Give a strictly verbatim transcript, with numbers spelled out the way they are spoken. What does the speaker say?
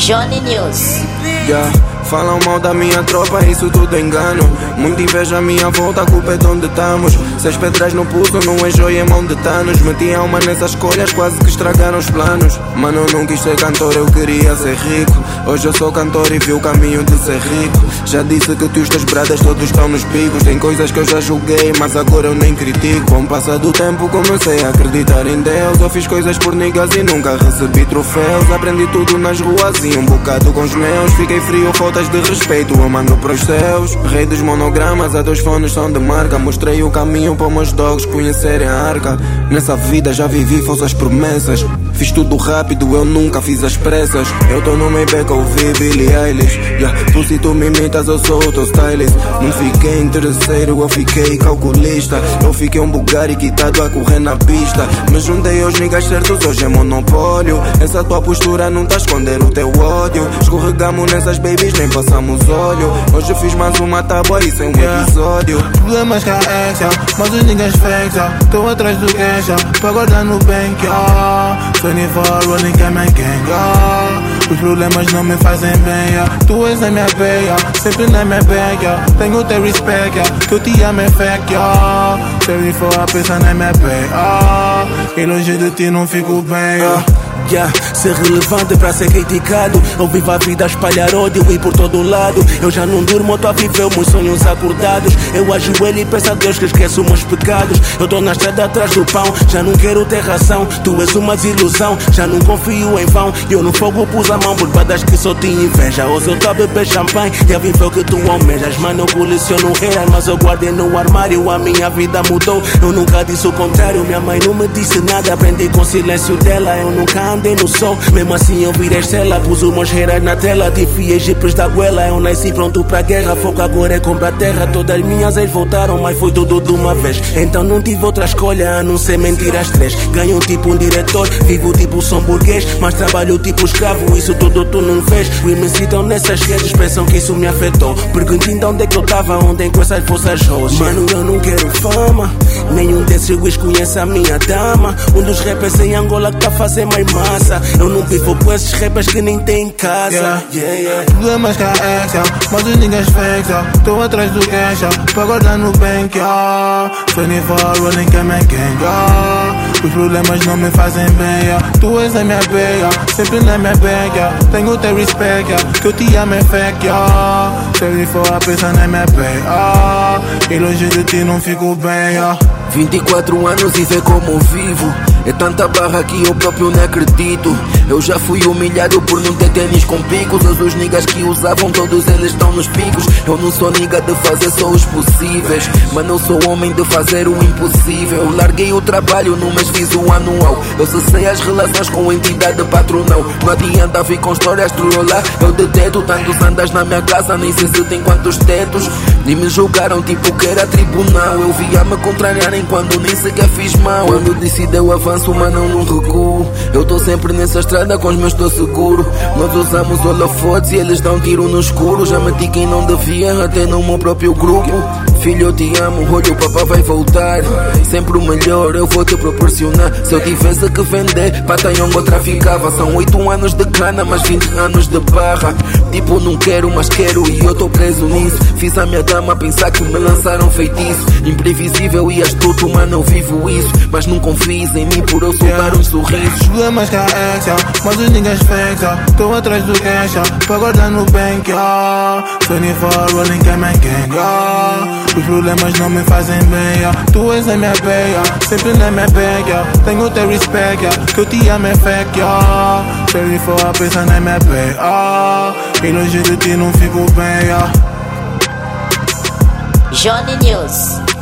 Johnny News. Yeah. Falam mal da minha tropa, isso tudo é engano. Muita inveja à minha volta, a culpa é de onde estamos. Seis pedras no pulso, não é joia, é mão de Thanos. Meti alma nessas escolhas, quase que estragaram os planos. Mano, eu não quis ser cantor, eu queria ser rico. Hoje eu sou cantor e vi o caminho de ser rico. Já disse que tu, teus bradas todos estão nos picos. Tem coisas que eu já julguei, mas agora eu nem critico. Com o passar do tempo comecei a acreditar em Deus. Eu fiz coisas por niggas e nunca recebi troféus. Aprendi tudo nas ruas e um bocado com os meus. Fiquei frio, faltas de respeito, eu mando pros céus. Rei dos monogramas, a dois fones são de marca. Mostrei o caminho para meus dogs conhecerem a arca. Nessa vida já vivi falsas promessas. Fiz tudo rápido, eu nunca fiz as pressas. Eu tô no Maybach, ouvi Billie Eilish. Yeah, tu se tu me imitas, eu sou o teu stylist. Não fiquei interesseiro, eu fiquei calculista. Eu fiquei um Bugatti quitado a correr na pista. Me juntei aos niggas certos, hoje é monopólio. Essa tua postura não tá a esconder o teu ódio. Escorregamos nessas babies, nem passamos óleo. Hoje eu fiz mais uma tábua, isso é um yeah. episódio. Problemas com a ex, yeah. Mas os niggas fakes, yeah. Tô atrás do cash, yeah. Pra guardar no bank, yeah. vinte e quatro, running game and gang, yeah. Os problemas não me fazem bem, yeah. Tu és na minha veia, sempre na minha bag, yeah. Tenho teu respect, yeah. Que eu te amo é fake, yeah. Se eu for a pensar na minha pay, yeah. E longe de ti não fico bem, yeah. Yeah, ser relevante pra ser criticado. Eu vivo a vida a espalhar ódio e por todo lado. Eu já não durmo, tô a viver meus sonhos acordados. Eu ajoelho e peço a Deus que esqueça os meus pecados. Eu tô na estrada atrás do pão, já não quero ter ração. Tu és uma desilusão, já não confio em vão. Eu no fogo pus a mão por badas que só tinha inveja. Hoje eu tô a beber champanhe e a viver o que tu almejas. Mano, eu coleciono reiras, mas eu guardei no armário. A minha vida mudou, eu nunca disse o contrário. Minha mãe não me disse nada, aprendi com o silêncio dela. Eu nunca andei no sol, mesmo assim eu virei estrela. Pus umas reiras na tela, tive fiéis jipes da goela. Eu nasci pronto pra guerra, foco agora é comprar terra. Todas minhas ex voltaram, mas foi tudo de uma vez. Então não tive outra escolha a não ser mentir às três. Ganho tipo um diretor, vivo tipo som burguês, mas trabalho tipo escravo, isso tudo tu não fez. E me citam nessas redes, pensam que isso me afetou. Pergunto então onde é que eu tava, ontem com essas forças roxas. Mano, eu não quero fama, nenhum desses whis conhece a minha dama. Um dos rappers em Angola que tá a fazer mais massa. Eu não vivo com esses rappers que nem tem casa. Yeah. Yeah, yeah. Problemas com a ex, yeah. Mas os niggas fakes, yeah. Tô atrás do cash, yeah. Pra guardar no bank, yeah. vinte e quatro, running game and gang, yeah. Os problemas não me fazem bem, yeah. Tu és a minha veia, sempre na minha bag, yeah. Tenho teu respect, yeah. Que eu te amo é fake, yeah. Se ele for a pensar na minha pay, yeah. E longe de ti não fico bem, yeah. vinte e quatro anos e vê como vivo. É tanta barra que eu próprio não acredito. Eu já fui humilhado por não ter tênis com picos. Os, os niggas que usavam, todos eles estão nos picos. Eu não sou nigga de fazer só os possíveis, mas não sou homem de fazer o impossível. Eu larguei o trabalho, no mês fiz o anual. Eu cessei as relações com entidade patronal. Não adianta vir com histórias trollar. Eu deteto tantos andas na minha casa, nem sei se tem quantos tetos. E me julgaram tipo que era tribunal. Eu via me contrariarem quando nem sequer fiz mal. Quando decidi eu avanço, mas não, não recuo. Eu tô sempre nessa estrada, com os meus tô seguro. Nós usamos holofotes e eles dão tiro no escuro. Já meti quem não devia, até no meu próprio grupo. Filho, eu te amo, olha, o papá vai voltar. Sempre o melhor eu vou te proporcionar. Se eu tivesse que vender, Patanhongo traficava. São oito anos de cana, mais vinte anos de barra. Tipo, não quero, mas quero e eu tô preso nisso. Fiz a minha dama pensar que me lançaram feitiço. Imprevisível e astuto, mano, eu vivo isso. Mas não confies em mim por eu soltar uns sorrisos. Problemas com a ex, yeah. Mas os niggas fakes, yeah. Tô atrás do cash, yeah. Pra guardar no bank, yeah. vinte e quatro, running game and gang, yeah. Os problemas não me fazem bem, yeah. Tu és a minha veia, sempre na minha bag, yeah. Tenho teu respect, yeah. Que eu te amo é fake, yeah. Se ele for a pensar na minha pay, yeah. E longe de ti não fico bem, yeah. Johnny News.